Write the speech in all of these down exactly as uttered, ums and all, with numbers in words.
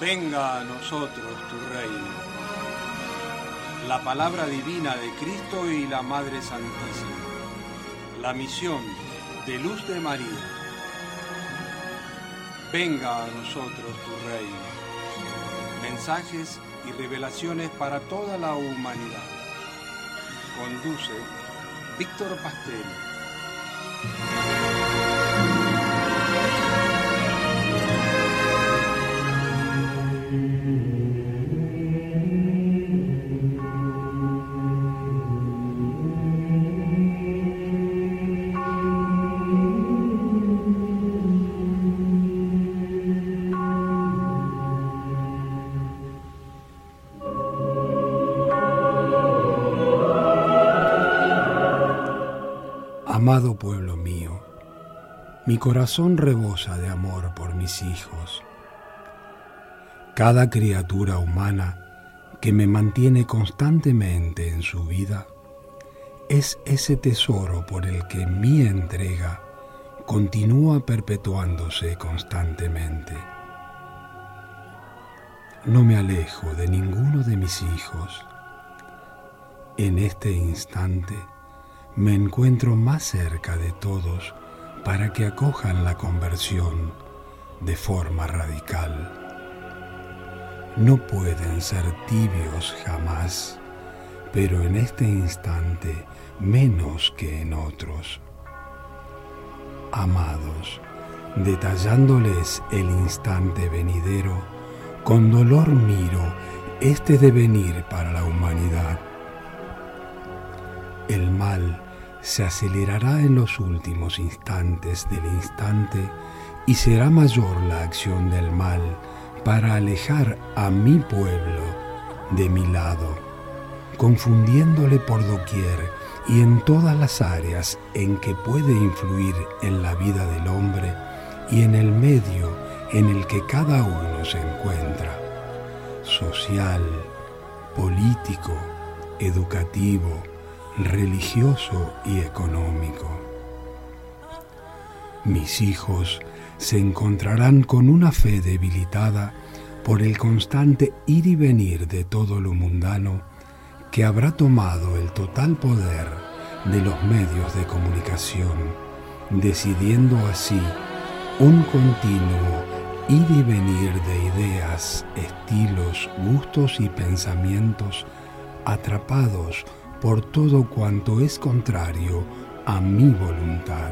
Venga a nosotros tu reino. La palabra divina de Cristo y la Madre Santísima. La misión de Luz de María. Venga a nosotros tu reino. Mensajes y revelaciones para toda la humanidad. Conduce Víctor Pastel. Amado pueblo mío, mi corazón rebosa de amor por mis hijos. Cada criatura humana que me mantiene constantemente en su vida es ese tesoro por el que mi entrega continúa perpetuándose constantemente. No me alejo de ninguno de mis hijos. En este instante me encuentro más cerca de todos para que acojan la conversión de forma radical. No pueden ser tibios jamás, pero en este instante menos que en otros. Amados, detallándoles el instante venidero, con dolor miro este devenir para la humanidad. El mal se acelerará en los últimos instantes del instante y será mayor la acción del mal para alejar a mi pueblo de mi lado, confundiéndole por doquier y en todas las áreas en que puede influir en la vida del hombre y en el medio en el que cada uno se encuentra, social, político, educativo, religioso y económico. Mis hijos se encontrarán con una fe debilitada por el constante ir y venir de todo lo mundano que habrá tomado el total poder de los medios de comunicación, decidiendo así un continuo ir y venir de ideas, estilos, gustos y pensamientos atrapados por todo cuanto es contrario a mi voluntad.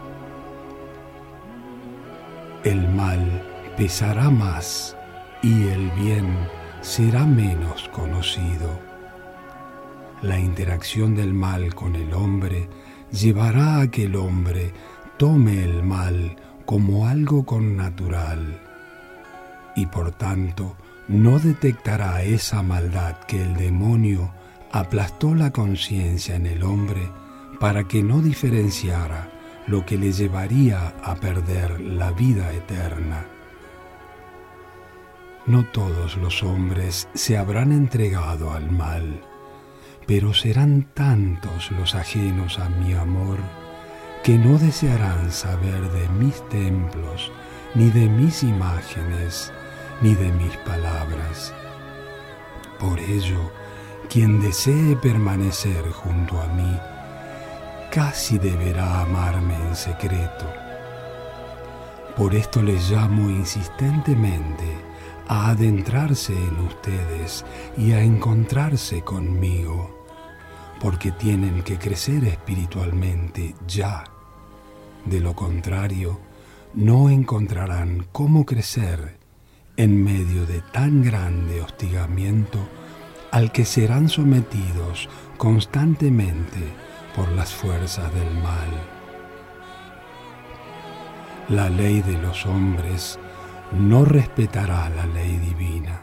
El mal pesará más y el bien será menos conocido. La interacción del mal con el hombre llevará a que el hombre tome el mal como algo connatural y por tanto no detectará esa maldad que el demonio aplastó la conciencia en el hombre para que no diferenciara lo que le llevaría a perder la vida eterna. No todos los hombres se habrán entregado al mal, pero serán tantos los ajenos a mi amor que no desearán saber de mis templos, ni de mis imágenes, ni de mis palabras. Por ello, quien desee permanecer junto a mí, casi deberá amarme en secreto. Por esto les llamo insistentemente a adentrarse en ustedes y a encontrarse conmigo, porque tienen que crecer espiritualmente ya. De lo contrario, no encontrarán cómo crecer en medio de tan grande hostigamiento al que serán sometidos constantemente por las fuerzas del mal. La ley de los hombres no respetará la ley divina.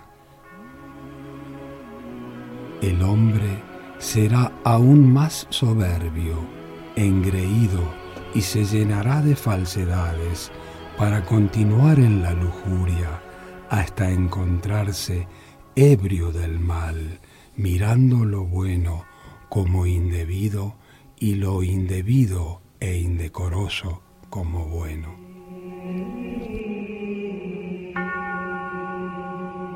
El hombre será aún más soberbio, engreído y se llenará de falsedades para continuar en la lujuria hasta encontrarse ebrio del mal, mirando lo bueno como indebido y lo indebido e indecoroso como bueno.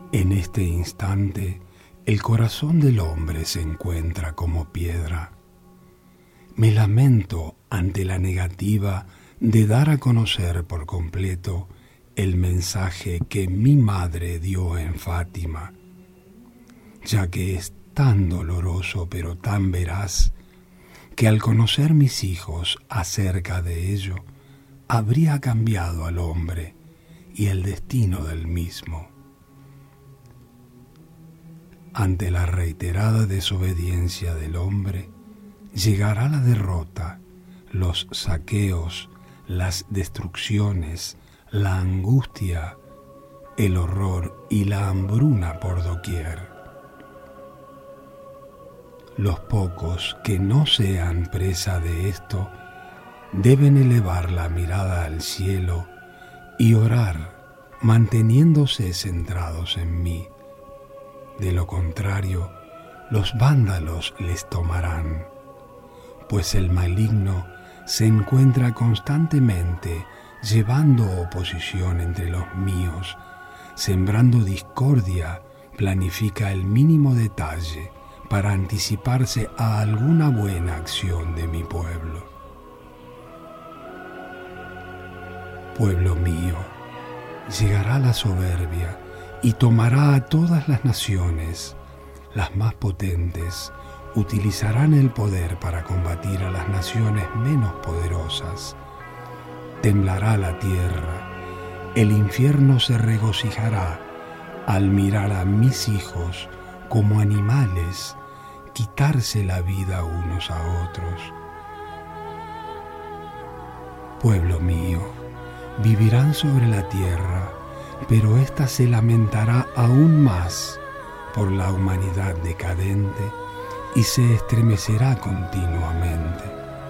En este instante, el corazón del hombre se encuentra como piedra. Me lamento ante la negativa de dar a conocer por completo el mensaje que mi madre dio en Fátima, ya que es tan doloroso pero tan veraz, que al conocer mis hijos acerca de ello, habría cambiado al hombre y el destino del mismo. Ante la reiterada desobediencia del hombre, llegará la derrota, los saqueos, las destrucciones, la angustia, el horror y la hambruna por doquier. Los pocos que no sean presa de esto deben elevar la mirada al cielo y orar, manteniéndose centrados en mí. De lo contrario, los vándalos les tomarán, pues el maligno se encuentra constantemente llevando oposición entre los míos, sembrando discordia, planifica el mínimo detalle para anticiparse a alguna buena acción de mi pueblo. Pueblo mío, llegará la soberbia y tomará a todas las naciones, las más potentes, utilizarán el poder para combatir a las naciones menos poderosas. Temblará la tierra, el infierno se regocijará al mirar a mis hijos como animales quitarse la vida unos a otros. Pueblo mío, vivirán sobre la tierra, pero ésta se lamentará aún más por la humanidad decadente y se estremecerá continuamente.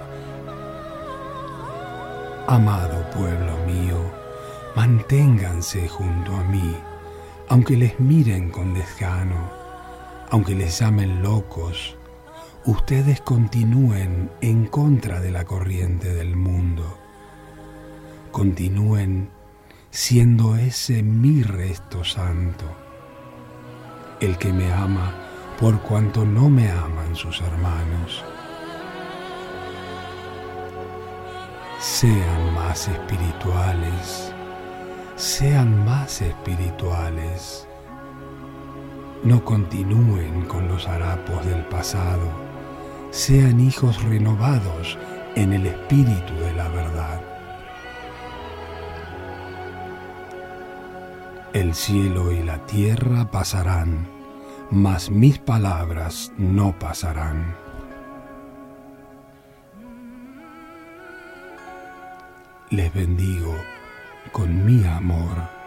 Amado pueblo mío, manténganse junto a mí, aunque les miren con desgano, aunque les llamen locos, ustedes continúen en contra de la corriente del mundo. Continúen siendo ese mi resto santo, el que me ama por cuanto no me aman sus hermanos. Sean más espirituales, sean más espirituales. No continúen con los harapos del pasado, sean hijos renovados en el espíritu de la verdad. El cielo y la tierra pasarán, mas mis palabras no pasarán. Les bendigo con mi amor.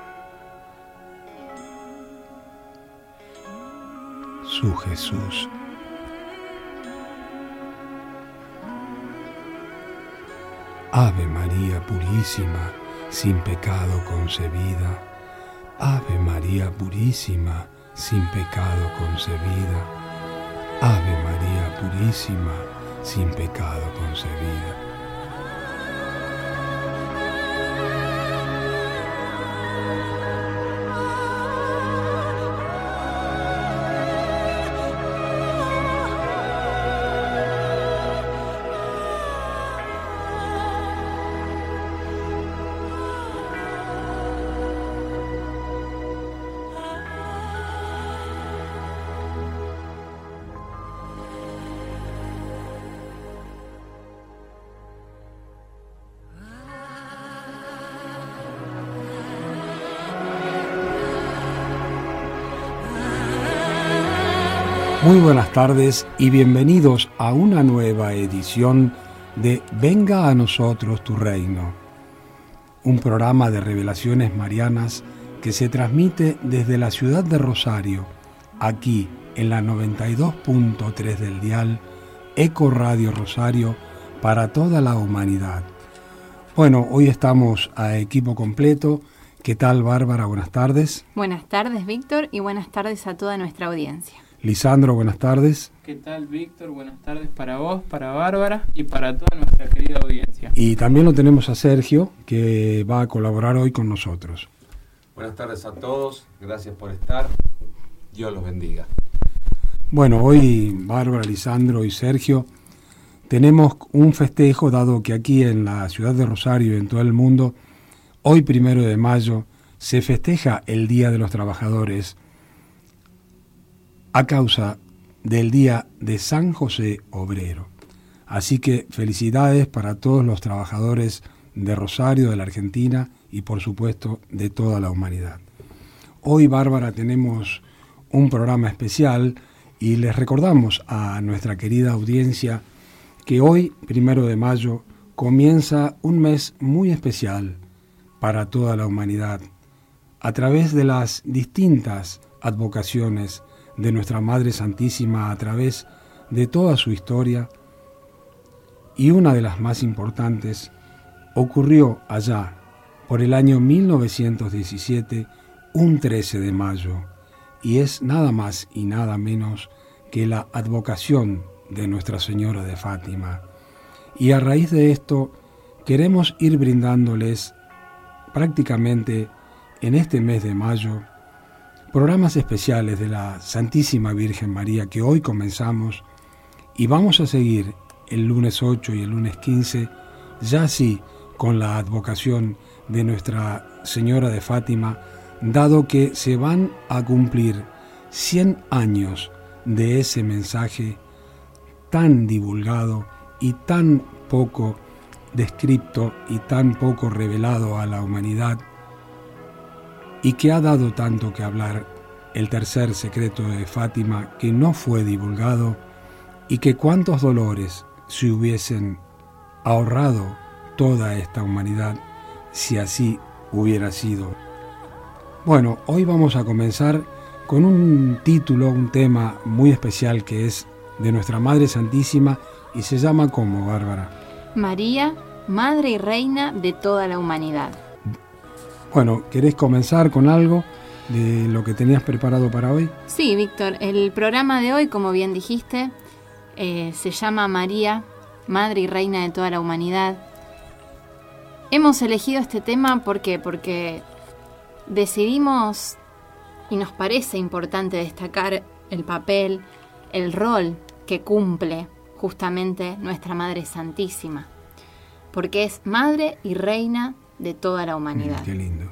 Su Jesús. Ave María Purísima, sin pecado concebida. Ave María Purísima, sin pecado concebida. Ave María Purísima, sin pecado concebida. Muy buenas tardes y bienvenidos a una nueva edición de Venga a nosotros tu reino, un programa de revelaciones marianas que se transmite desde la ciudad de Rosario, aquí en la noventa y dos punto tres del dial, Eco Radio Rosario, para toda la humanidad. Bueno, hoy estamos a equipo completo. ¿Qué tal, Bárbara? Buenas tardes. Buenas tardes, Víctor, y buenas tardes a toda nuestra audiencia. Lisandro, buenas tardes. ¿Qué tal, Víctor? Buenas tardes para vos, para Bárbara y para toda nuestra querida audiencia. Y también lo tenemos a Sergio, que va a colaborar hoy con nosotros. Buenas tardes a todos, gracias por estar, Dios los bendiga. Bueno, hoy Bárbara, Lisandro y Sergio tenemos un festejo, dado que aquí en la ciudad de Rosario y en todo el mundo, hoy primero de mayo, se festeja el Día de los Trabajadores a causa del Día de San José Obrero. Así que felicidades para todos los trabajadores de Rosario, de la Argentina y por supuesto de toda la humanidad. Hoy, Bárbara, tenemos un programa especial y les recordamos a nuestra querida audiencia que hoy, primero de mayo, comienza un mes muy especial para toda la humanidad, a través de las distintas advocaciones de nuestra Madre Santísima, a través de toda su historia, y una de las más importantes ocurrió allá por el año mil novecientos diecisiete, un trece de mayo, y es nada más y nada menos que la advocación de Nuestra Señora de Fátima. Y a raíz de esto queremos ir brindándoles prácticamente en este mes de mayo programas especiales de la Santísima Virgen María que hoy comenzamos y vamos a seguir el lunes ocho y el lunes quince, ya así con la advocación de Nuestra Señora de Fátima, dado que se van a cumplir cien años de ese mensaje tan divulgado y tan poco descrito y tan poco revelado a la humanidad, y que ha dado tanto que hablar, el tercer secreto de Fátima, que no fue divulgado, y que cuántos dolores se hubiesen ahorrado toda esta humanidad si así hubiera sido. Bueno, hoy vamos a comenzar con un título, un tema muy especial que es de Nuestra Madre Santísima y se llama ¿cómo, Bárbara? María, Madre y Reina de toda la humanidad. Bueno, ¿querés comenzar con algo de lo que tenías preparado para hoy? Sí, Víctor, el programa de hoy, como bien dijiste, eh, se llama María, Madre y Reina de toda la humanidad. Hemos elegido este tema ¿por qué? Porque decidimos y nos parece importante destacar el papel, el rol que cumple justamente nuestra Madre Santísima, porque es Madre y Reina de toda la humanidad. Mm, qué lindo.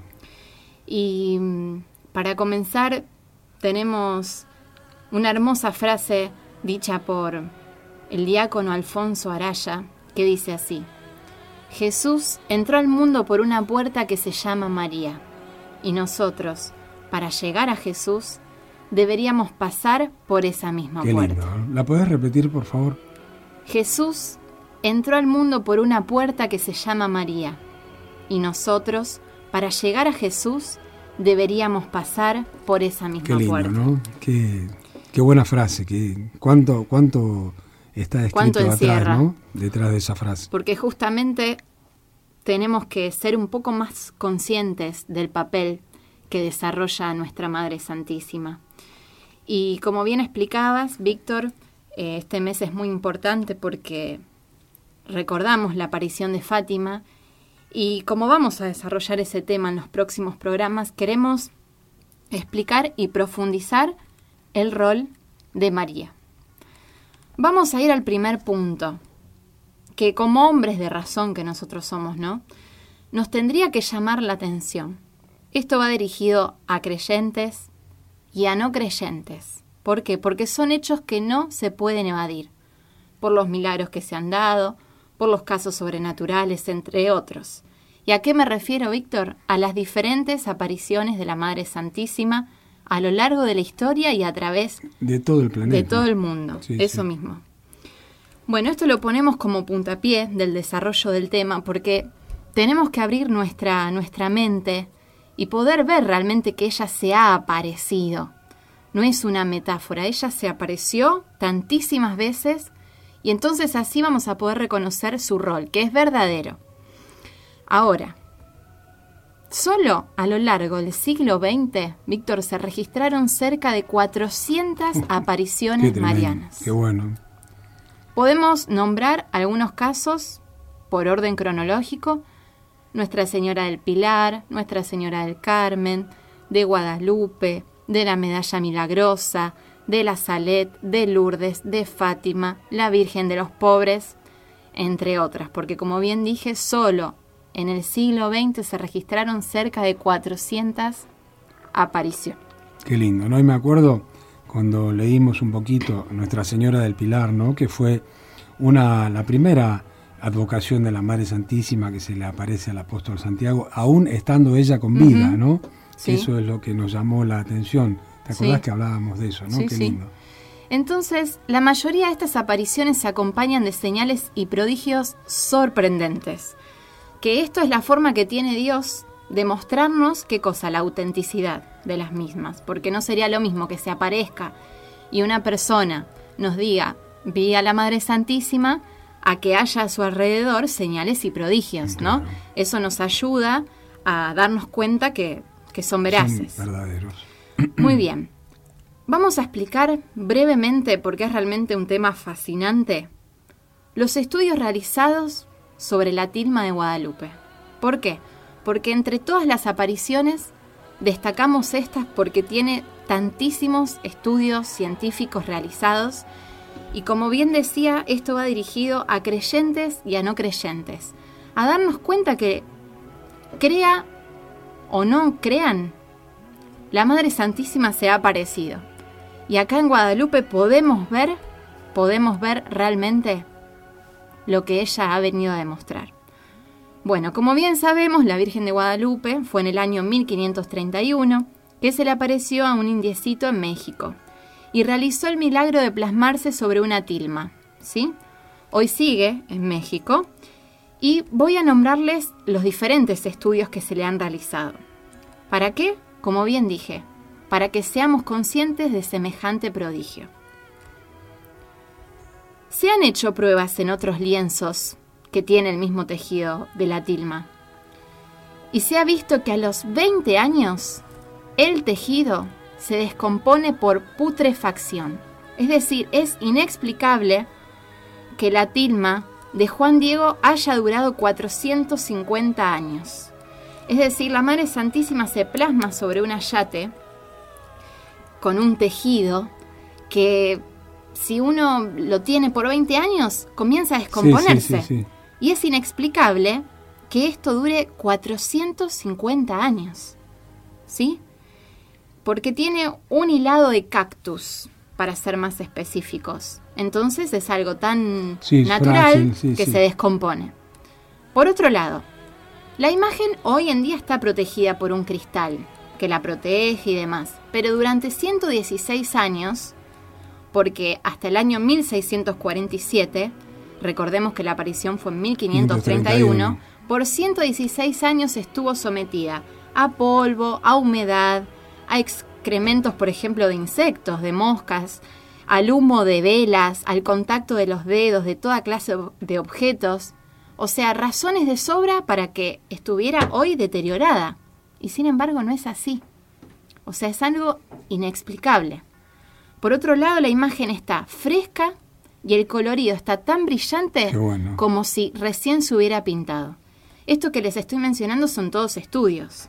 Y para comenzar tenemos una hermosa frase dicha por el diácono Alfonso Araya que dice así: Jesús entró al mundo por una puerta que se llama María, y nosotros, para llegar a Jesús, deberíamos pasar por esa misma Qué puerta. lindo. ¿La podés repetir, por favor? Jesús entró al mundo por una puerta que se llama María, y nosotros, para llegar a Jesús, deberíamos pasar por esa misma Qué lindo, puerta. ¿no? Qué, qué buena frase, qué, cuánto, cuánto está escrito atrás, ¿no? Detrás de esa frase. Porque justamente tenemos que ser un poco más conscientes del papel que desarrolla nuestra Madre Santísima. Y como bien explicabas, Víctor, eh, este mes es muy importante porque recordamos la aparición de Fátima y como vamos a desarrollar ese tema en los próximos programas, queremos explicar y profundizar el rol de María. Vamos a ir al primer punto, que como hombres de razón que nosotros somos, ¿no?, nos tendría que llamar la atención. Esto va dirigido a creyentes y a no creyentes. ¿Por qué? Porque son hechos que no se pueden evadir, por los milagros que se han dado, por los casos sobrenaturales, entre otros. ¿Y a qué me refiero, Víctor? A las diferentes apariciones de la Madre Santísima a lo largo de la historia y a través de todo el planeta, de todo el mundo. Sí, eso sí. mismo. Bueno, esto lo ponemos como puntapié del desarrollo del tema porque tenemos que abrir nuestra, nuestra mente y poder ver realmente que ella se ha aparecido. No es una metáfora, ella se apareció tantísimas veces y entonces así vamos a poder reconocer su rol, que es verdadero. Ahora, solo a lo largo del siglo veinte, Víctor, se registraron cerca de cuatrocientas apariciones Qué marianas. Qué bueno. Podemos nombrar algunos casos por orden cronológico, Nuestra Señora del Pilar, Nuestra Señora del Carmen, de Guadalupe, de la Medalla Milagrosa, de la Salet, de Lourdes, de Fátima, la Virgen de los Pobres, entre otras, porque como bien dije, solo en el siglo veinte se registraron cerca de cuatrocientas apariciones. Qué lindo, ¿no? Y me acuerdo cuando leímos un poquito Nuestra Señora del Pilar, ¿no? Que fue una la primera advocación de la Madre Santísima que se le aparece al apóstol Santiago, aún estando ella con vida, uh-huh. ¿no? Sí. Eso es lo que nos llamó la atención. ¿Te acordás sí. que hablábamos de eso, no? Sí, Qué sí. lindo. Entonces, la mayoría de estas apariciones se acompañan de señales y prodigios sorprendentes. Que esto es la forma que tiene Dios de mostrarnos, ¿qué cosa? La autenticidad de las mismas. Porque no sería lo mismo que se aparezca y una persona nos diga, vi a la Madre Santísima, a que haya a su alrededor señales y prodigios, claro. ¿no? Eso nos ayuda a darnos cuenta que, que son veraces. Son verdaderos. Muy bien. Vamos a explicar brevemente, porque es realmente un tema fascinante, los estudios realizados sobre la tilma de Guadalupe. ¿Por qué? Porque entre todas las apariciones destacamos estas porque tiene tantísimos estudios científicos realizados y como bien decía, esto va dirigido a creyentes y a no creyentes, a darnos cuenta que, crea o no crean, la Madre Santísima se ha aparecido. Y acá en Guadalupe podemos ver, podemos ver realmente lo que ella ha venido a demostrar. Bueno, como bien sabemos, la Virgen de Guadalupe fue en el año mil quinientos treinta y uno que se le apareció a un indiecito en México y realizó el milagro de plasmarse sobre una tilma, ¿sí? Hoy sigue en México y voy a nombrarles los diferentes estudios que se le han realizado. ¿Para qué? Como bien dije, para que seamos conscientes de semejante prodigio. Se han hecho pruebas en otros lienzos que tienen el mismo tejido de la tilma y se ha visto que a los veinte años el tejido se descompone por putrefacción. Es decir, es inexplicable que la tilma de Juan Diego haya durado cuatrocientos cincuenta años. Es decir, la Madre Santísima se plasma sobre un ayate con un tejido que, si uno lo tiene por veinte años, comienza a descomponerse. Sí, sí, sí, sí. Y es inexplicable que esto dure cuatrocientos cincuenta años. ¿Sí? Porque tiene un hilado de cactus, para ser más específicos. Entonces es algo tan sí, natural frágil, sí, que sí. se descompone. Por otro lado, la imagen hoy en día está protegida por un cristal que la protege y demás, pero durante ciento dieciséis años, porque hasta el año mil seiscientos cuarenta y siete, recordemos que la aparición fue en mil quinientos treinta y uno, por ciento dieciséis años estuvo sometida a polvo, a humedad, a excrementos, por ejemplo, de insectos, de moscas, al humo de velas, al contacto de los dedos, de toda clase de objetos. O sea, razones de sobra para que estuviera hoy deteriorada. Y sin embargo no es así. O sea, es algo inexplicable. Por otro lado, la imagen está fresca y el colorido está tan brillante bueno. como si recién se hubiera pintado. Esto que les estoy mencionando son todos estudios.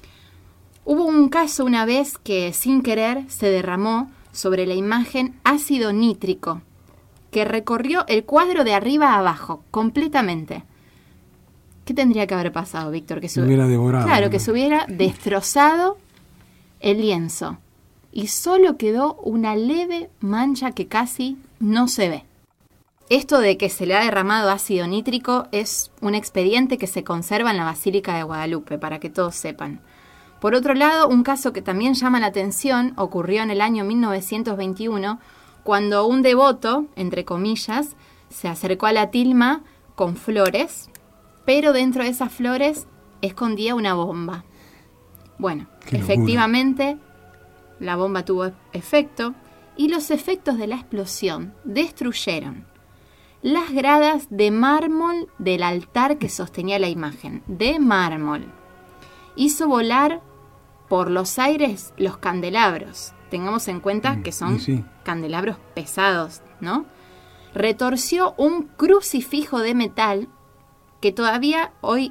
Hubo un caso una vez que sin querer se derramó sobre la imagen ácido nítrico, que recorrió el cuadro de arriba a abajo, completamente. ¿Qué tendría que haber pasado, Víctor? Que se hubiera devorado. Claro, ¿no? que se hubiera destrozado el lienzo. Y solo quedó una leve mancha que casi no se ve. Esto de que se le ha derramado ácido nítrico es un expediente que se conserva en la Basílica de Guadalupe, para que todos sepan. Por otro lado, un caso que también llama la atención ocurrió en el año mil novecientos veintiuno, cuando un devoto, entre comillas, se acercó a la tilma con flores, pero dentro de esas flores escondía una bomba. Bueno, Qué efectivamente, locura. La bomba tuvo efecto y los efectos de la explosión destruyeron las gradas de mármol del altar que sostenía la imagen, de mármol. Hizo volar por los aires los candelabros. Tengamos en cuenta que son sí, sí. candelabros pesados, ¿no? Retorció un crucifijo de metal que todavía hoy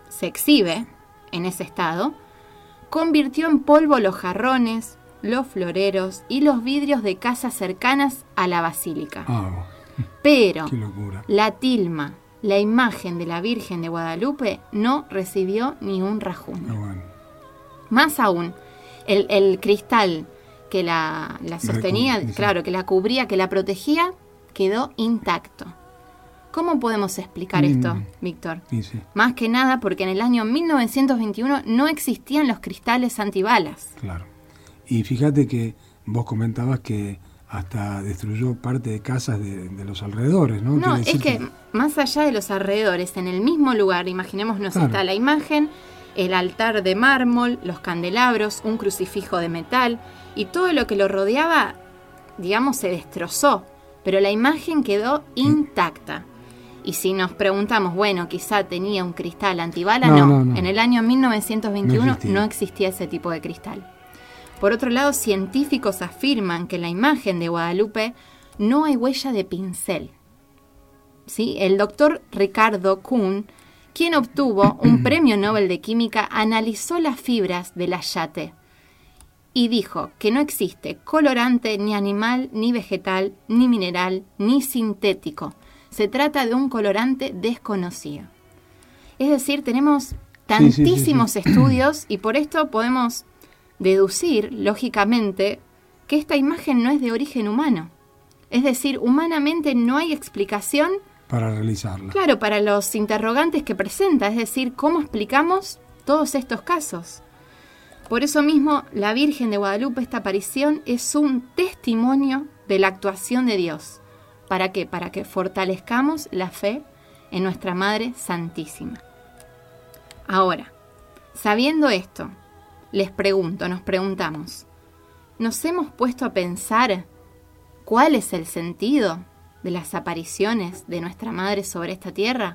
se exhibe en ese estado, convirtió en polvo los jarrones, los floreros y los vidrios de casas cercanas a la basílica. Ah, Pero qué locura. la tilma, la imagen de la Virgen de Guadalupe, no recibió ni un rasguño. Ah, bueno. Más aún, el, el cristal que la, la sostenía, Recu- sí. claro, que la cubría, que la protegía, quedó intacto. ¿Cómo podemos explicar Mm. esto, Víctor? Sí, sí, Más que nada porque en el año mil novecientos veintiuno no existían los cristales antibalas. claro. Y fíjate que vos comentabas que hasta destruyó parte de casas de, de los alrededores, ¿no? No, Quiere es decir que más allá de los alrededores, en el mismo lugar, imaginémonos, Claro. está la imagen, el altar de mármol, los candelabros, un crucifijo de metal, y todo lo que lo rodeaba, digamos, se destrozó, pero la imagen quedó intacta. Y si nos preguntamos, bueno, quizá tenía un cristal antibala, No, no, no, no. en el año mil novecientos veintiuno No existía. no existía ese tipo de cristal. Por otro lado, científicos afirman que en la imagen de Guadalupe no hay huella de pincel. ¿Sí? El doctor Ricardo Kuhn, quien obtuvo un premio Nobel de Química, analizó las fibras del ayate y dijo que no existe colorante ni animal, ni vegetal, ni mineral, ni sintético. Se trata de un colorante desconocido. Es decir, tenemos Sí, sí, sí, tantísimos sí. estudios y por esto podemos deducir, lógicamente, que esta imagen no es de origen humano. Es decir, humanamente no hay explicación, para realizarla. claro, para los interrogantes que presenta, es decir, ¿cómo explicamos todos estos casos? Por eso mismo, la Virgen de Guadalupe, esta aparición, es un testimonio de la actuación de Dios. ¿Para qué? Para que fortalezcamos la fe en nuestra Madre Santísima. Ahora, sabiendo esto, les pregunto, nos preguntamos, ¿nos hemos puesto a pensar cuál es el sentido de las apariciones de nuestra Madre sobre esta tierra?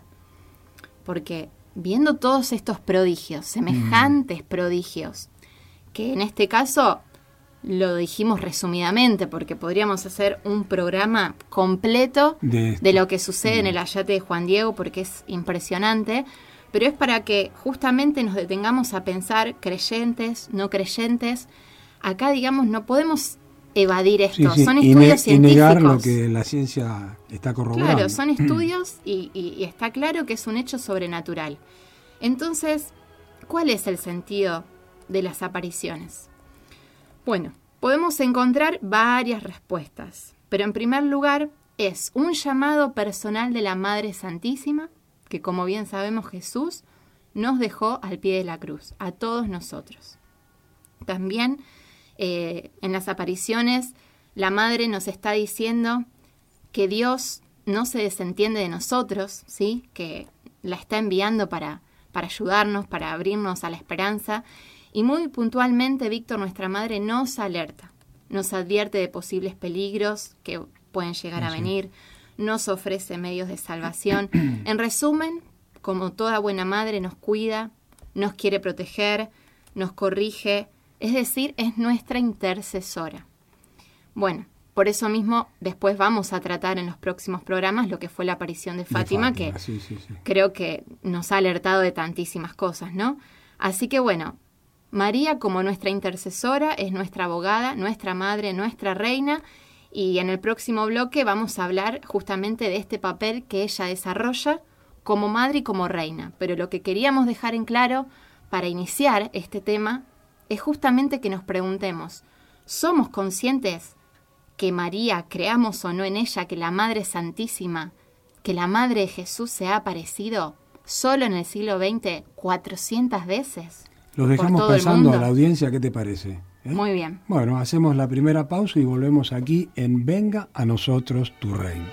Porque viendo todos estos prodigios, semejantes mm. prodigios, que en este caso lo dijimos resumidamente, porque podríamos hacer un programa completo de, de lo que sucede mm. en el ayate de Juan Diego, porque es impresionante, pero es para que justamente nos detengamos a pensar, creyentes, no creyentes. Acá, digamos, no podemos evadir esto, sí, sí. son estudios ne- científicos. Y negar lo que la ciencia está corroborando. Claro, son estudios y, y, y está claro que es un hecho sobrenatural. Entonces, ¿cuál es el sentido de las apariciones? Bueno, podemos encontrar varias respuestas, pero en primer lugar es un llamado personal de la Madre Santísima, que como bien sabemos Jesús nos dejó al pie de la cruz, a todos nosotros. También eh, en las apariciones la Madre nos está diciendo que Dios no se desentiende de nosotros, ¿sí? Que la está enviando para, para ayudarnos, para abrirnos a la esperanza. Y muy puntualmente, Víctor, nuestra Madre nos alerta, nos advierte de posibles peligros que pueden llegar a venir, nos ofrece medios de salvación. En resumen, como toda buena madre, nos cuida, nos quiere proteger, nos corrige, es decir, es nuestra intercesora. Bueno, por eso mismo después vamos a tratar en los próximos programas lo que fue la aparición de Fátima, de Fátima que sí, sí, sí. creo que nos ha alertado de tantísimas cosas, ¿no? Así que bueno, María como nuestra intercesora es nuestra abogada, nuestra madre, nuestra reina. Y en el próximo bloque vamos a hablar justamente de este papel que ella desarrolla como madre y como reina. Pero lo que queríamos dejar en claro para iniciar este tema es justamente que nos preguntemos, ¿somos conscientes que María, creamos o no en ella, que la Madre Santísima, que la Madre de Jesús se ha aparecido solo en el siglo veinte cuatrocientas veces? Los dejamos pensando a la audiencia, ¿qué te parece? ¿Eh? Muy bien. Bueno, hacemos la primera pausa y volvemos aquí en Venga a nosotros tu reino.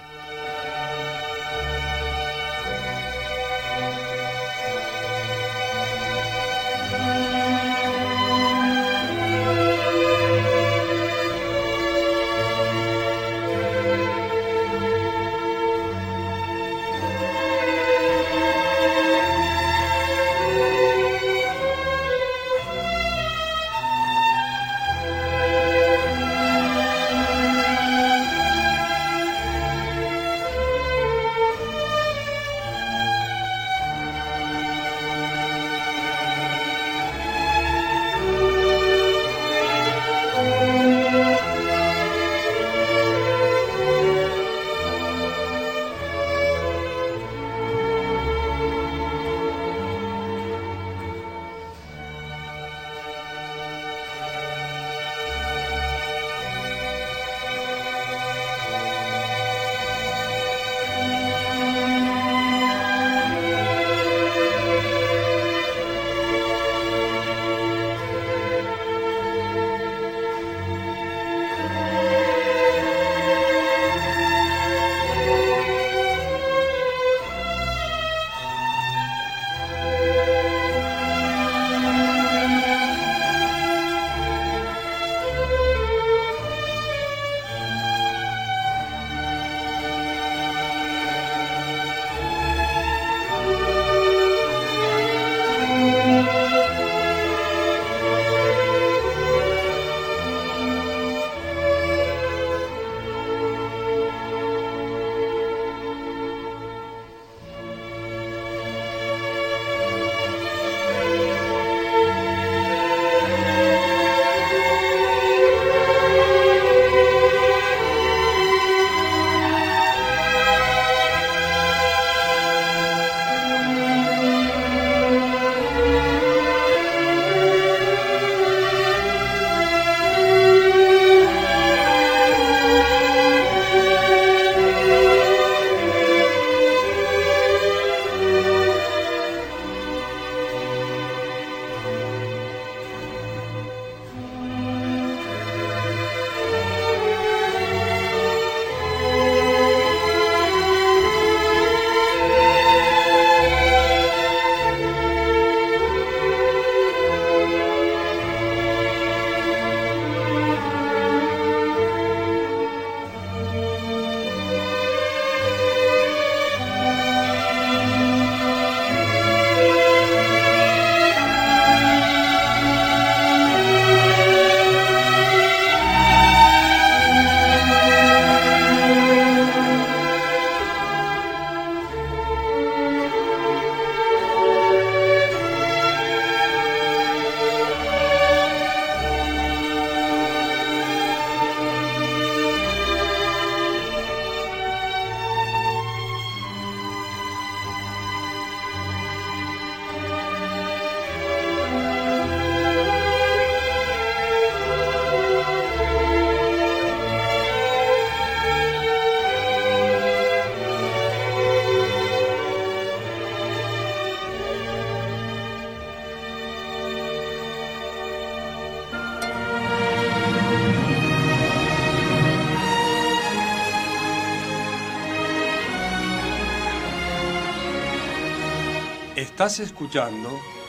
Estás escuchando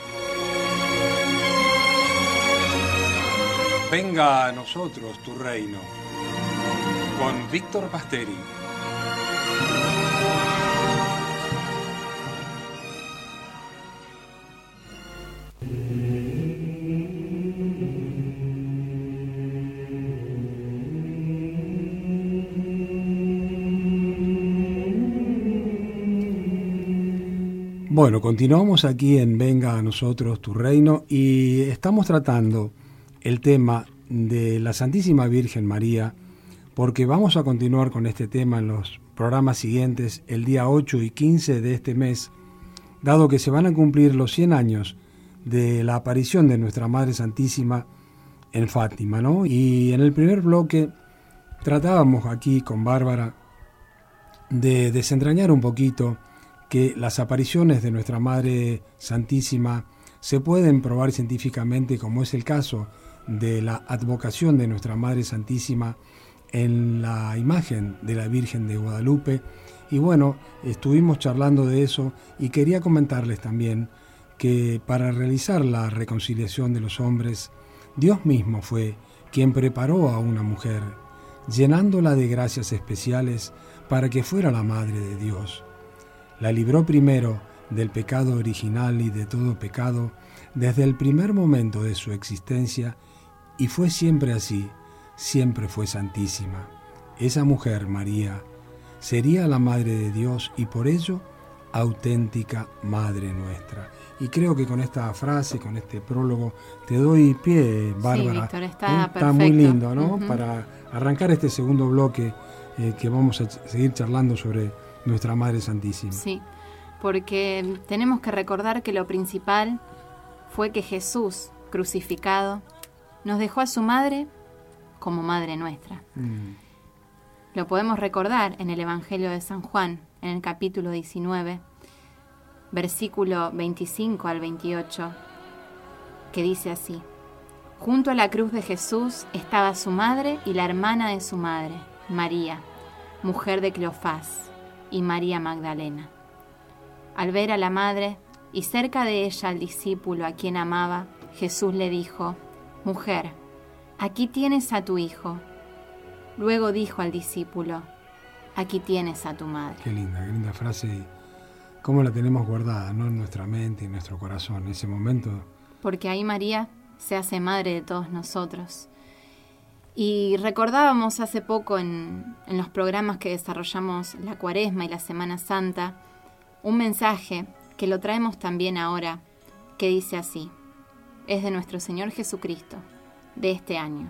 Venga a nosotros tu reino con Víctor Pasteri. Bueno, continuamos aquí en Venga a nosotros tu reino y estamos tratando el tema de la Santísima Virgen María, porque vamos a continuar con este tema en los programas siguientes, el día ocho y quince de este mes, dado que se van a cumplir los cien años de la aparición de nuestra Madre Santísima en Fátima, ¿no? Y en el primer bloque tratábamos aquí con Bárbara de desentrañar un poquito que las apariciones de nuestra Madre Santísima se pueden probar científicamente, como es el caso de la advocación de nuestra Madre Santísima en la imagen de la Virgen de Guadalupe. Y bueno, estuvimos charlando de eso y quería comentarles también que para realizar la reconciliación de los hombres, Dios mismo fue quien preparó a una mujer, llenándola de gracias especiales para que fuera la Madre de Dios. La libró primero del pecado original y de todo pecado desde el primer momento de su existencia, y fue siempre así, siempre fue santísima. Esa mujer, María, sería la Madre de Dios y por ello auténtica Madre nuestra. Y creo que con esta frase, con este prólogo, te doy pie, Bárbara. Sí, Víctor, está ¿Eh? perfecto. Está muy lindo, ¿no? Uh-huh. Para arrancar este segundo bloque eh, que vamos a seguir charlando sobre nuestra Madre Santísima. Sí, porque tenemos que recordar que lo principal fue que Jesús, crucificado, nos dejó a su madre como madre nuestra. Mm. Lo podemos recordar en el Evangelio de San Juan, en el capítulo diecinueve, versículo veinticinco al veintiocho, que dice así: junto a la cruz de Jesús estaba su madre y la hermana de su madre, María, mujer de Cleofás, y María Magdalena. Al ver a la madre y cerca de ella al discípulo a quien amaba, Jesús le dijo: mujer, aquí tienes a tu hijo. Luego dijo al discípulo: aquí tienes a tu madre. Qué linda, qué linda frase. Cómo la tenemos guardada, ¿no? En nuestra mente y en nuestro corazón, en ese momento. Porque ahí María se hace madre de todos nosotros. Y recordábamos hace poco en, en los programas que desarrollamos la Cuaresma y la Semana Santa, un mensaje que lo traemos también ahora, que dice así: es de nuestro Señor Jesucristo, de este año.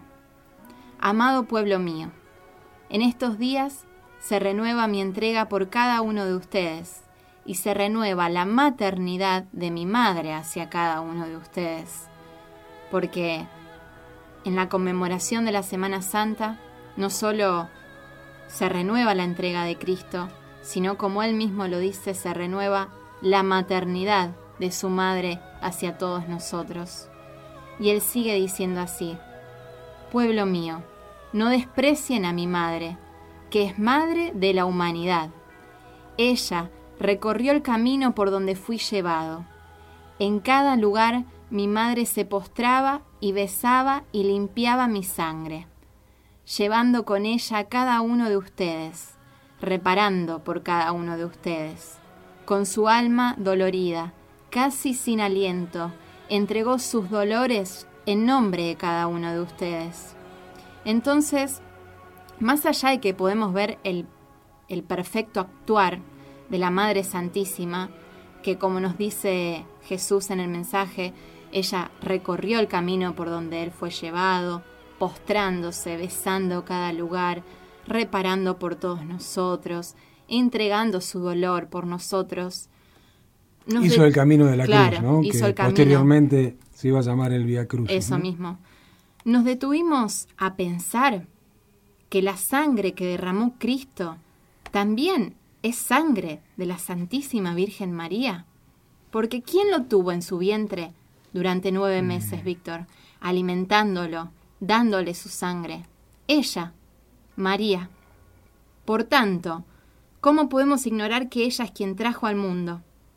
Amado pueblo mío, en estos días se renueva mi entrega por cada uno de ustedes y se renueva la maternidad de mi madre hacia cada uno de ustedes. Porque en la conmemoración de la Semana Santa no solo se renueva la entrega de Cristo, sino, como Él mismo lo dice, se renueva la maternidad de su madre hacia todos nosotros. Y Él sigue diciendo así: pueblo mío, no desprecien a mi madre, que es madre de la humanidad. Ella recorrió el camino por donde fui llevado. En cada lugar mi madre se postraba y besaba y limpiaba mi sangre, llevando con ella a cada uno de ustedes, reparando por cada uno de ustedes. Con su alma dolorida, casi sin aliento, entregó sus dolores en nombre de cada uno de ustedes. Entonces, más allá de que podemos ver el, el perfecto actuar de la Madre Santísima, que como nos dice Jesús en el mensaje, ella recorrió el camino por donde Él fue llevado, postrándose, besando cada lugar, reparando por todos nosotros, entregando su dolor por nosotros. Nos hizo de... el camino de la claro, cruz, ¿no? Hizo que el camino. Posteriormente se iba a llamar el Vía Crucis. Eso ¿no? mismo. Nos detuvimos a pensar que la sangre que derramó Cristo también es sangre de la Santísima Virgen María. Porque ¿quién lo tuvo en su vientre durante nueve meses, mm. Víctor? Alimentándolo, dándole su sangre. Ella, María. Por tanto, ¿cómo podemos ignorar que ella es quien trajo al mundo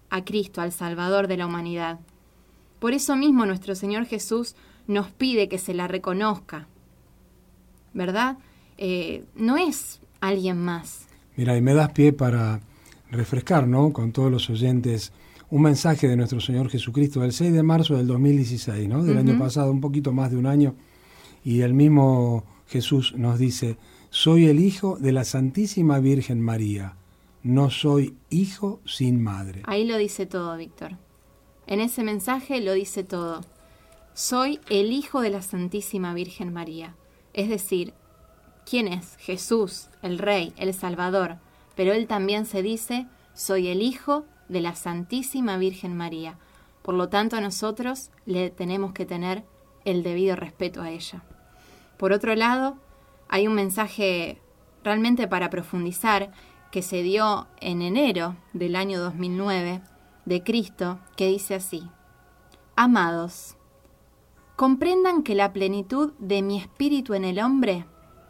a Cristo, al Salvador de la humanidad. Por eso mismo nuestro Señor Jesús nos pide que se la reconozca, ¿verdad? Eh, no es alguien más. Mira, y me das pie para refrescar, ¿no?, con todos los oyentes, un mensaje de nuestro Señor Jesucristo del seis de marzo del dos mil dieciséis, ¿no?, del uh-huh. año pasado, un poquito más de un año, y el mismo Jesús nos dice: soy el Hijo de la Santísima Virgen María, no soy hijo sin madre. Ahí lo dice todo, Víctor. En ese mensaje lo dice todo. Soy el Hijo de la Santísima Virgen María. Es decir, ¿quién es? Jesús, el Rey, el Salvador. Pero él también se dice: soy el Hijo de la Santísima Virgen María. Por lo tanto, nosotros le tenemos que tener el debido respeto a ella. Por otro lado, hay un mensaje realmente para profundizar que se dio en enero del año dos mil nueve de Cristo, que dice así: amados, comprendan que la plenitud de mi espíritu en el hombre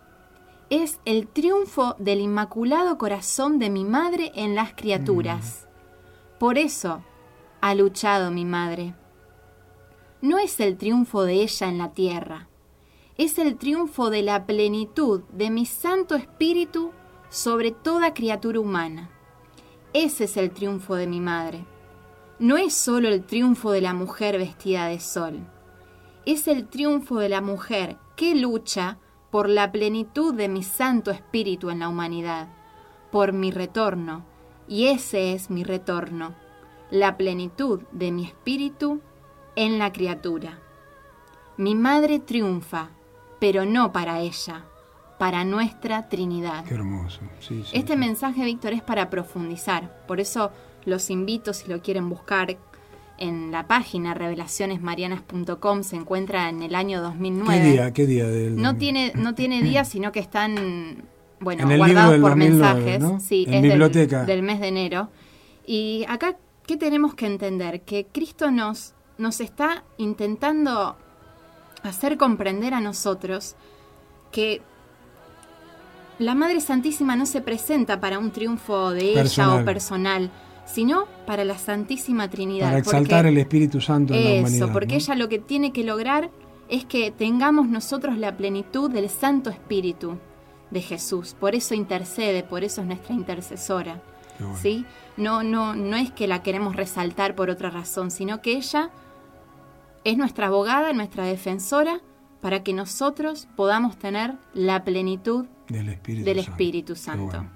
es el triunfo del Inmaculado Corazón de mi madre en las criaturas. Mm. Por eso ha luchado mi madre. No es el triunfo de ella en la tierra, es el triunfo de la plenitud de mi Santo Espíritu sobre toda criatura humana. Ese es el triunfo de mi madre. No es solo el triunfo de la mujer vestida de sol, es el triunfo de la mujer que lucha por la plenitud de mi Santo Espíritu en la humanidad, por mi retorno, y ese es mi retorno, la plenitud de mi Espíritu en la criatura. Mi madre triunfa, pero no para ella, para nuestra Trinidad. Qué hermoso. Sí, sí, este sí. mensaje, Víctor, es para profundizar. Por eso los invito, si lo quieren buscar, en la página revelaciones marianas punto com, se encuentra en el año dos mil nueve. ¿Qué día? ¿Qué día del...? No tiene, no tiene día, sino que están, bueno, en el guardados libro del por dos mil nueve, mensajes. ¿no? Sí, en es biblioteca. Del, del mes de enero. Y acá, ¿qué tenemos que entender? Que Cristo nos, nos está intentando hacer comprender a nosotros que la Madre Santísima no se presenta para un triunfo de personal. ella o personal, sino para la Santísima Trinidad. Para exaltar porque, el Espíritu Santo en eso, la humanidad. Eso, porque ¿no? ella lo que tiene que lograr es que tengamos nosotros la plenitud del Santo Espíritu de Jesús. Por eso intercede, por eso es nuestra intercesora. Bueno. ¿Sí? No, no, no es que la queremos resaltar por otra razón, sino que ella es nuestra abogada, nuestra defensora, para que nosotros podamos tener la plenitud del Espíritu del Santo. Espíritu Santo. Bueno.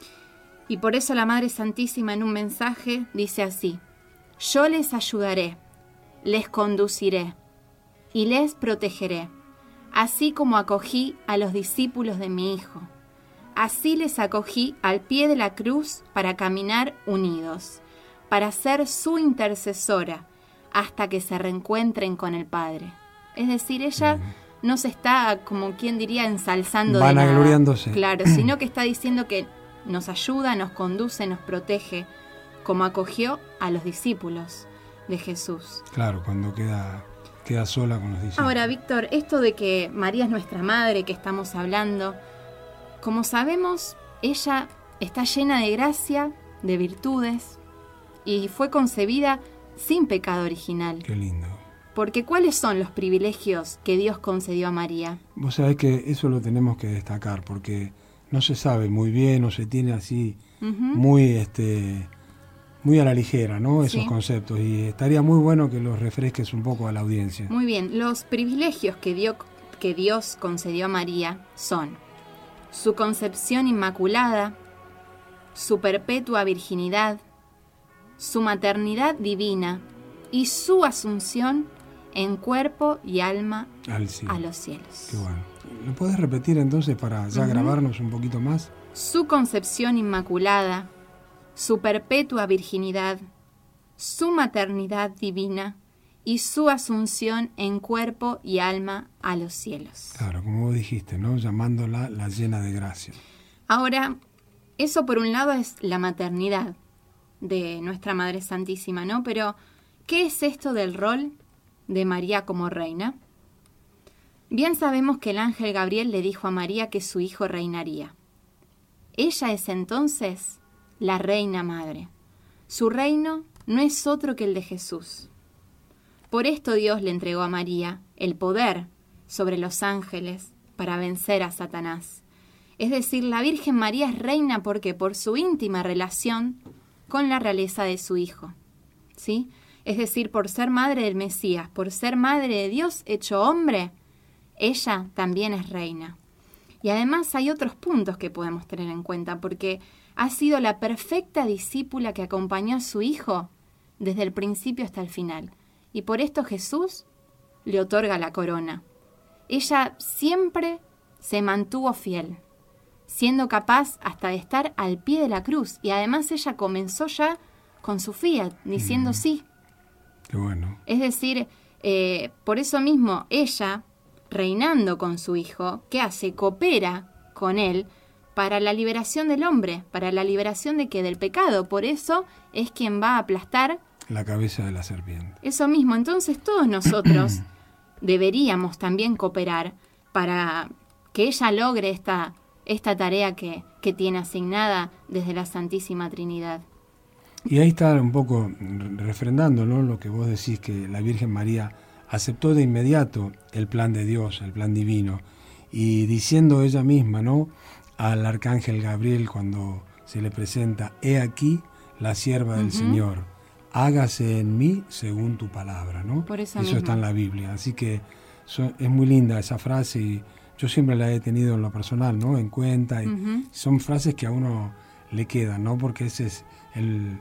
Y por eso la Madre Santísima en un mensaje dice así: yo les ayudaré, les conduciré y les protegeré, así como acogí a los discípulos de mi Hijo. Así les acogí al pie de la cruz para caminar unidos, para ser su intercesora hasta que se reencuentren con el Padre. Es decir, ella mm. no se está, como quien diría, ensalzando de nada. Vanagloriándose. Claro, sino que está diciendo que nos ayuda, nos conduce, nos protege, como acogió a los discípulos de Jesús. Claro, cuando queda, queda sola con los discípulos. Ahora, Víctor, esto de que María es nuestra madre, que estamos hablando, como sabemos, ella está llena de gracia, de virtudes, y fue concebida sin pecado original. Qué lindo. Porque ¿cuáles son los privilegios que Dios concedió a María? Vos sabés que eso lo tenemos que destacar, porque no se sabe muy bien o se tiene así uh-huh. muy este muy a la ligera, ¿no? Esos sí. conceptos, y estaría muy bueno que los refresques un poco a la audiencia. Muy bien, los privilegios que, dio, que Dios concedió a María son su concepción inmaculada, su perpetua virginidad, su maternidad divina y su asunción en cuerpo y alma Al cielo. a los cielos. Qué bueno. ¿Lo puedes repetir entonces para ya uh-huh. grabarnos un poquito más? Su concepción inmaculada, su perpetua virginidad, su maternidad divina y su asunción en cuerpo y alma a los cielos. Claro, como vos dijiste, ¿no? Llamándola la llena de gracia. Ahora, eso por un lado es la maternidad de nuestra Madre Santísima, ¿no? Pero, ¿qué es esto del rol de María como reina? Bien sabemos que el ángel Gabriel le dijo a María que su hijo reinaría. Ella es entonces la reina madre. Su reino no es otro que el de Jesús. Por esto Dios le entregó a María el poder sobre los ángeles para vencer a Satanás. Es decir, la Virgen María es reina porque por su íntima relación con la realeza de su Hijo, ¿sí? Es decir, por ser madre del Mesías, por ser madre de Dios hecho hombre, ella también es reina. Y además hay otros puntos que podemos tener en cuenta, porque ha sido la perfecta discípula que acompañó a su Hijo desde el principio hasta el final. Y por esto Jesús le otorga la corona. Ella siempre se mantuvo fiel, siendo capaz hasta de estar al pie de la cruz. Y además ella comenzó ya con su fiat, diciendo mm. sí. Qué bueno. Es decir, eh, por eso mismo ella, reinando con su Hijo, ¿qué hace? Coopera con él para la liberación del hombre, para la liberación de que del pecado. Por eso es quien va a aplastar la cabeza de la serpiente. Eso mismo. Entonces todos nosotros deberíamos también cooperar para que ella logre esta, esta tarea que, que tiene asignada desde la Santísima Trinidad. Y ahí está un poco refrendando, ¿no?, lo que vos decís, que la Virgen María aceptó de inmediato el plan de Dios, el plan divino, y diciendo ella misma, ¿no?, al arcángel Gabriel cuando se le presenta: he aquí la sierva del uh-huh. Señor, hágase en mí según tu palabra, ¿no? Por eso eso mismo. Está en la Biblia, así que so, es muy linda esa frase y yo siempre la he tenido en lo personal, ¿no?, en cuenta, y uh-huh. son frases que a uno le quedan, ¿no?, porque ese es el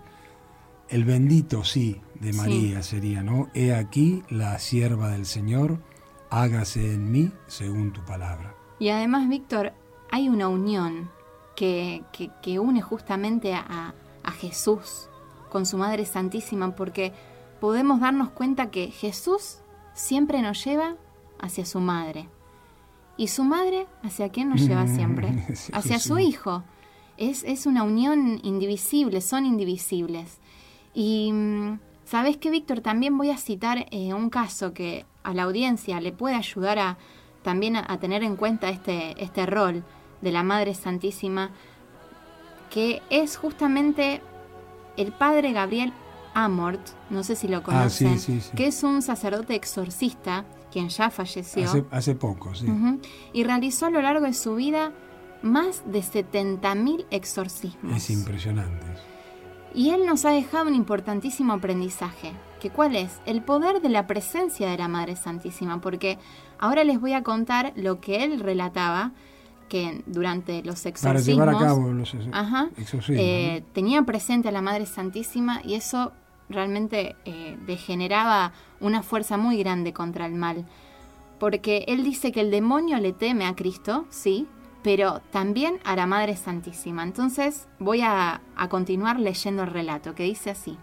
El bendito sí de María, sí. sería, ¿no? He aquí la sierva del Señor, hágase en mí según tu palabra. Y además, Víctor, hay una unión que, que, que une justamente a, a Jesús con su Madre Santísima, porque podemos darnos cuenta que Jesús siempre nos lleva hacia su Madre. ¿Y su Madre hacia quién nos lleva siempre? Hacia su Hijo. Es, es una unión indivisible, son indivisibles. Y ¿sabes qué, Víctor? También voy a citar eh, un caso que a la audiencia le puede ayudar a también a, a tener en cuenta este, este rol de la Madre Santísima, que es justamente el padre Gabriel Amort, no sé si lo conocen, ah, sí, sí, sí. que es un sacerdote exorcista, quien ya falleció. Hace, hace poco, sí. Uh-huh, y realizó a lo largo de su vida más de setenta mil exorcismos. Es impresionante. Y él nos ha dejado un importantísimo aprendizaje, que ¿cuál es? El poder de la presencia de la Madre Santísima, porque ahora les voy a contar lo que él relataba, que durante los exorcismos... Para llevar a cabo los ajá, exorcismos. Eh, ¿no? Tenía presente a la Madre Santísima y eso realmente eh, degeneraba una fuerza muy grande contra el mal. Porque él dice que el demonio le teme a Cristo, sí, pero también a la Madre Santísima. Entonces voy a, a continuar leyendo el relato, que dice así.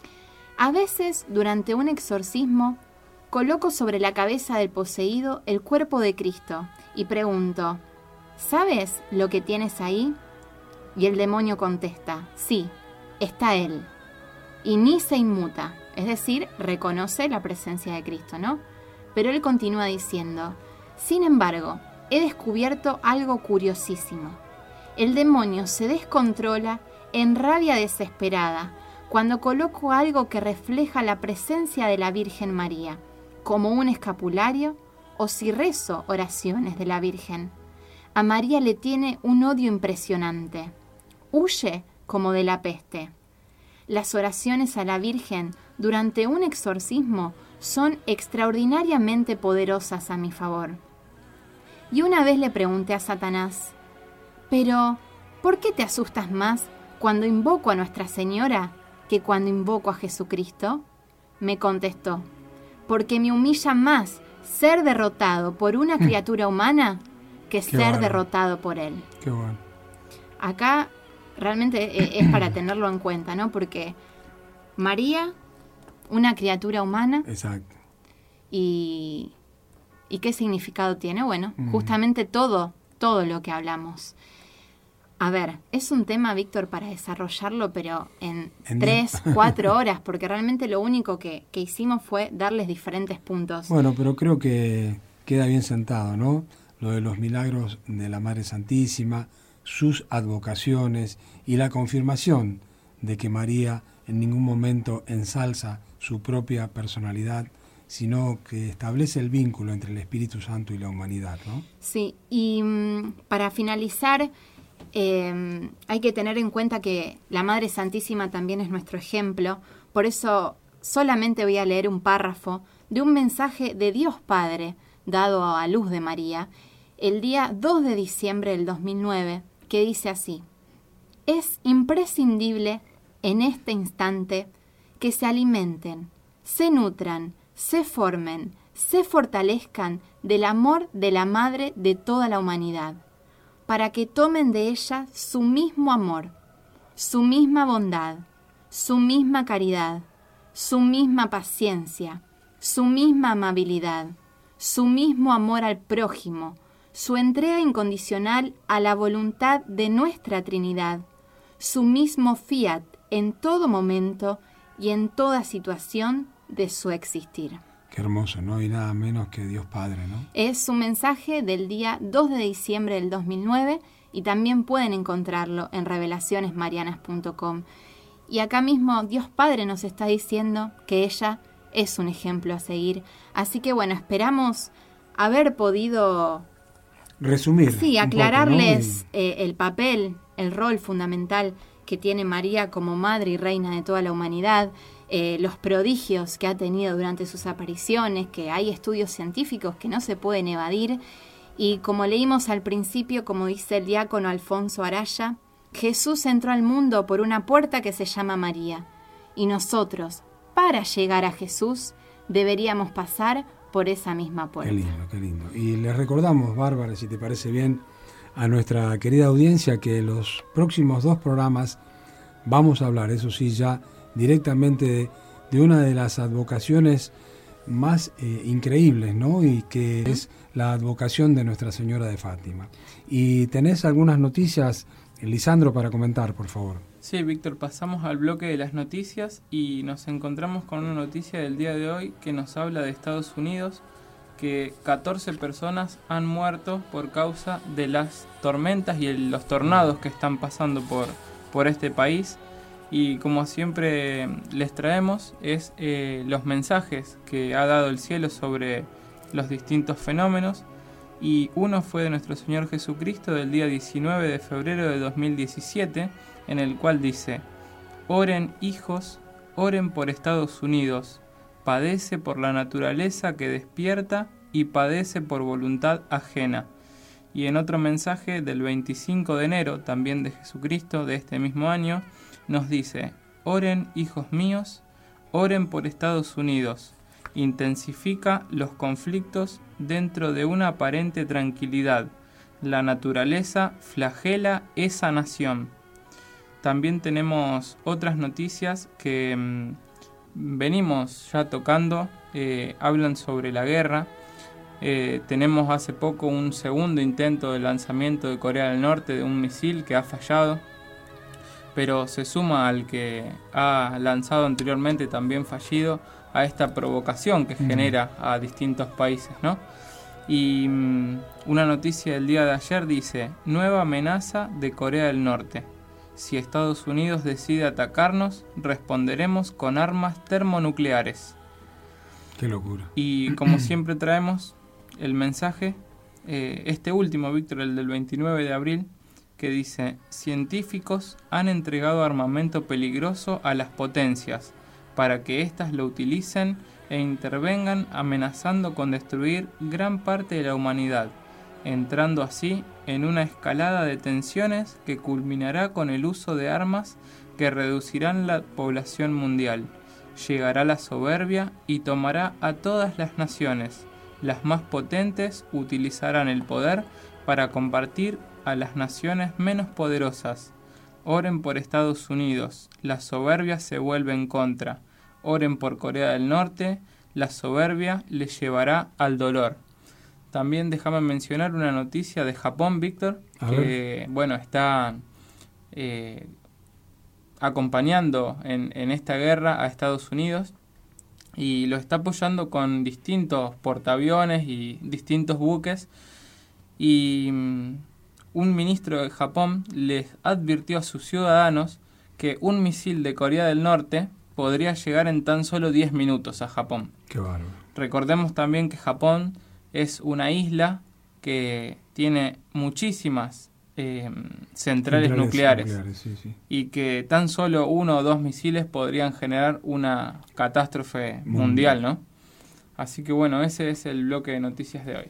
A veces, durante un exorcismo, coloco sobre la cabeza del poseído el cuerpo de Cristo y pregunto, ¿sabes lo que tienes ahí? Y el demonio contesta, sí, está él. Y ni se inmuta, es decir, reconoce la presencia de Cristo, ¿no? Pero él continúa diciendo, sin embargo, he descubierto algo curiosísimo. El demonio se descontrola en rabia desesperada cuando coloco algo que refleja la presencia de la Virgen María, como un escapulario o si rezo oraciones de la Virgen. A María le tiene un odio impresionante. Huye como de la peste. Las oraciones a la Virgen durante un exorcismo son extraordinariamente poderosas a mi favor. Y una vez le pregunté a Satanás, «Pero, ¿por qué te asustas más cuando invoco a Nuestra Señora que cuando invoco a Jesucristo?» Me contestó, «Porque me humilla más ser derrotado por una criatura humana que Qué ser bueno. derrotado por Él». Qué bueno. Acá realmente es para tenerlo en cuenta, ¿no? Porque María, una criatura humana. Exacto. Y... ¿Y qué significado tiene? Bueno, mm. justamente todo, todo lo que hablamos. A ver, es un tema, Víctor, para desarrollarlo, pero en, en tres, cuatro horas, porque realmente lo único que, que hicimos fue darles diferentes puntos. Bueno, pero creo que queda bien sentado, ¿no? Lo de los milagros de la Madre Santísima, sus advocaciones y la confirmación de que María en ningún momento ensalza su propia personalidad, sino que establece el vínculo entre el Espíritu Santo y la humanidad, ¿no? Sí, y mm, para finalizar, eh, hay que tener en cuenta que la Madre Santísima también es nuestro ejemplo, por eso solamente voy a leer un párrafo de un mensaje de Dios Padre dado a luz de María, el día dos de diciembre del dos mil nueve, que dice así: es imprescindible en este instante que se alimenten, se nutran, se formen, se fortalezcan del amor de la Madre de toda la humanidad, para que tomen de ella su mismo amor, su misma bondad, su misma caridad, su misma paciencia, su misma amabilidad, su mismo amor al prójimo, su entrega incondicional a la voluntad de nuestra Trinidad, su mismo fiat en todo momento y en toda situación de su existir. Qué hermoso, ¿no? Y nada menos que Dios Padre, ¿no? Es un mensaje del día dos de diciembre del dos mil nueve y también pueden encontrarlo en revelaciones marianas punto com. Y acá mismo Dios Padre nos está diciendo que ella es un ejemplo a seguir. Así que bueno, esperamos haber podido resumir. Sí, aclararles un poco, ¿no? Y... eh, el papel, el rol fundamental que tiene María como madre y reina de toda la humanidad, eh, los prodigios que ha tenido durante sus apariciones, que hay estudios científicos que no se pueden evadir. Y como leímos al principio, como dice el diácono Alfonso Araya, Jesús entró al mundo por una puerta que se llama María. Y nosotros, para llegar a Jesús, deberíamos pasar por esa misma puerta. Qué lindo, qué lindo. Y les recordamos, Bárbara, si te parece bien, a nuestra querida audiencia que los próximos dos programas vamos a hablar, eso sí, ya directamente de, de una de las advocaciones más eh, increíbles, ¿no? Y que es la advocación de Nuestra Señora de Fátima. Y tenés algunas noticias, Lisandro, para comentar, por favor. Sí, Víctor, pasamos al bloque de las noticias y nos encontramos con una noticia del día de hoy que nos habla de Estados Unidos, que catorce personas han muerto por causa de las tormentas y el, los tornados que están pasando por, por este país. Y como siempre les traemos es eh, los mensajes que ha dado el cielo sobre los distintos fenómenos. Y uno fue de nuestro Señor Jesucristo del día diecinueve de febrero de dos mil diecisiete, en el cual dice: oren, hijos, oren por Estados Unidos. Padece por la naturaleza que despierta y padece por voluntad ajena. Y en otro mensaje del veinticinco de enero, también de Jesucristo, de este mismo año, nos dice: oren, hijos míos, oren por Estados Unidos. Intensifica los conflictos dentro de una aparente tranquilidad. La naturaleza flagela esa nación. También tenemos otras noticias que mmm, venimos ya tocando, eh, hablan sobre la guerra. Eh, tenemos hace poco un segundo intento de lanzamiento de Corea del Norte de un misil que ha fallado, pero se suma al que ha lanzado anteriormente, también fallido, a esta provocación que genera a distintos países, ¿no? Y um, una noticia del día de ayer dice: nueva amenaza de Corea del Norte. Si Estados Unidos decide atacarnos, responderemos con armas termonucleares. Qué locura. Y como siempre traemos el mensaje, eh, este último, Víctor, el del veintinueve de abril, que dice: científicos han entregado armamento peligroso a las potencias para que éstas lo utilicen e intervengan amenazando con destruir gran parte de la humanidad, entrando así en una escalada de tensiones que culminará con el uso de armas que reducirán la población mundial. Llegará la soberbia y tomará a todas las naciones. Las más potentes utilizarán el poder para compartir a las naciones menos poderosas. Oren por Estados Unidos, la soberbia se vuelve en contra. Oren por Corea del Norte, la soberbia les llevará al dolor. También déjame mencionar una noticia de Japón, Víctor, a que ver. bueno, está eh, acompañando en, en esta guerra a Estados Unidos y lo está apoyando con distintos portaaviones y distintos buques. Y um, un ministro de Japón les advirtió a sus ciudadanos que un misil de Corea del Norte podría llegar en tan solo diez minutos a Japón. Qué bárbaro. Recordemos también que Japón es una isla que tiene muchísimas eh, centrales, centrales nucleares, nucleares sí, sí. y que tan solo uno o dos misiles podrían generar una catástrofe mundial, mundial, ¿no? Así que bueno, ese es el bloque de noticias de hoy.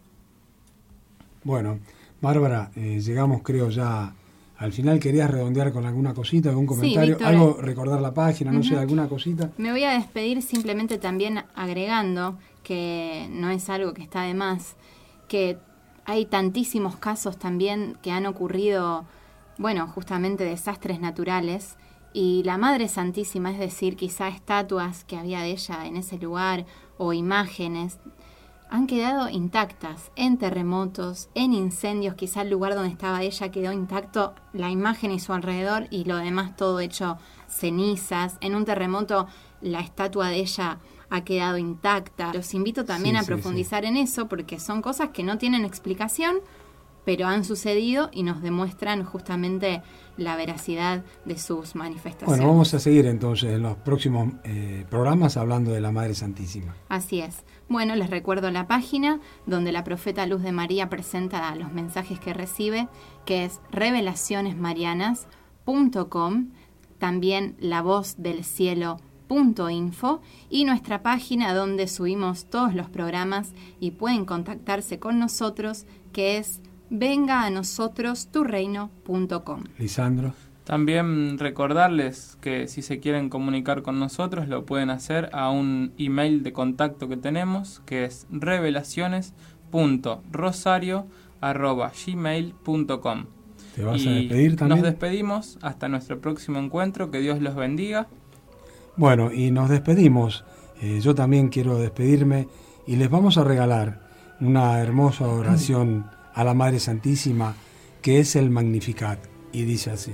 Bueno, Bárbara, eh, llegamos creo ya al final. ¿Querías redondear con alguna cosita, algún comentario? Sí, algo, recordar la página, no uh-huh. sé, alguna cosita. Me voy a despedir simplemente también agregando que no es algo que está de más, que hay tantísimos casos también que han ocurrido, bueno, justamente desastres naturales, y la Madre Santísima, es decir, quizá estatuas que había de ella en ese lugar o imágenes, han quedado intactas en terremotos, en incendios. Quizá el lugar donde estaba ella quedó intacto, la imagen y su alrededor, y lo demás todo hecho cenizas. En un terremoto la estatua de ella ha quedado intacta. Los invito también sí, a profundizar sí, sí. en eso, porque son cosas que no tienen explicación, pero han sucedido y nos demuestran justamente la veracidad de sus manifestaciones. Bueno, vamos a seguir entonces en los próximos eh, programas hablando de la Madre Santísima. Así es. Bueno, les recuerdo la página donde la profeta Luz de María presenta los mensajes que recibe, que es revelaciones marianas punto com, también la voz del cielo punto info, y nuestra página donde subimos todos los programas y pueden contactarse con nosotros, que es venga a nosotros tu reino punto com. Lisandro. También recordarles que si se quieren comunicar con nosotros lo pueden hacer a un email de contacto que tenemos, que es revelaciones punto rosario arroba gmail punto com. ¿Te vas y a despedir también? Nos despedimos hasta nuestro próximo encuentro, que Dios los bendiga. Bueno, y nos despedimos. Eh, yo también quiero despedirme y les vamos a regalar una hermosa oración a la Madre Santísima, que es el Magnificat, y dice así.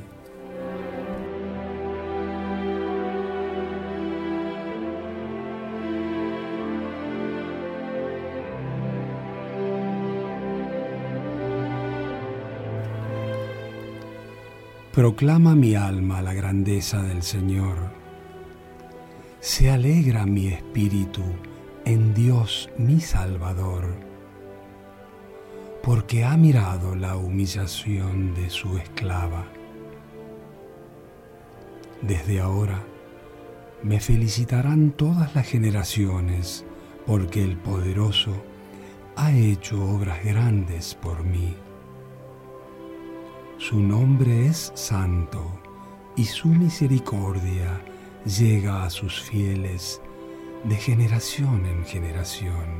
Proclama mi alma la grandeza del Señor. Se alegra mi espíritu en Dios mi Salvador, porque ha mirado la humillación de su esclava. Desde ahora me felicitarán todas las generaciones, porque el Poderoso ha hecho obras grandes por mí. Su nombre es santo, y su misericordia llega a sus fieles de generación en generación.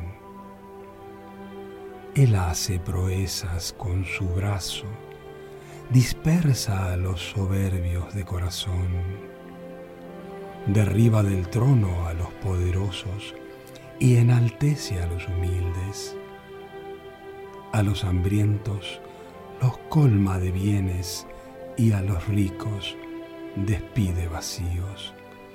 Él hace proezas con su brazo, dispersa a los soberbios de corazón, derriba del trono a los poderosos y enaltece a los humildes. A los hambrientos los colma de bienes y a los ricos despide vacíos.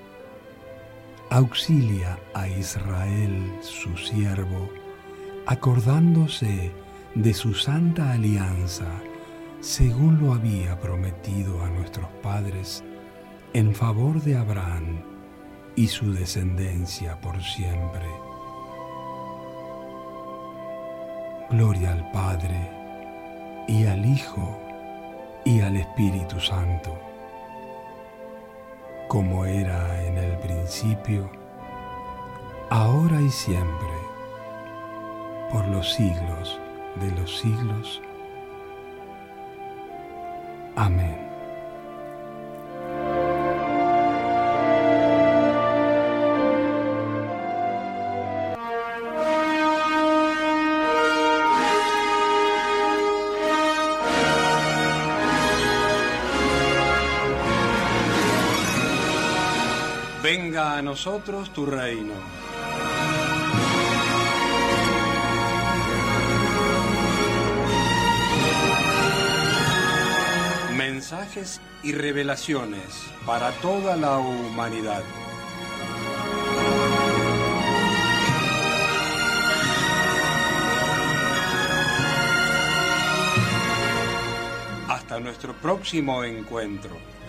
Auxilia a Israel, su siervo, acordándose de su santa alianza, según lo había prometido a nuestros padres, en favor de Abraham y su descendencia por siempre. Gloria al Padre, y al Hijo, y al Espíritu Santo, como era en el principio, ahora y siempre, por los siglos de los siglos. Amén. Venga a nosotros tu reino. Mensajes y revelaciones para toda la humanidad. Hasta nuestro próximo encuentro.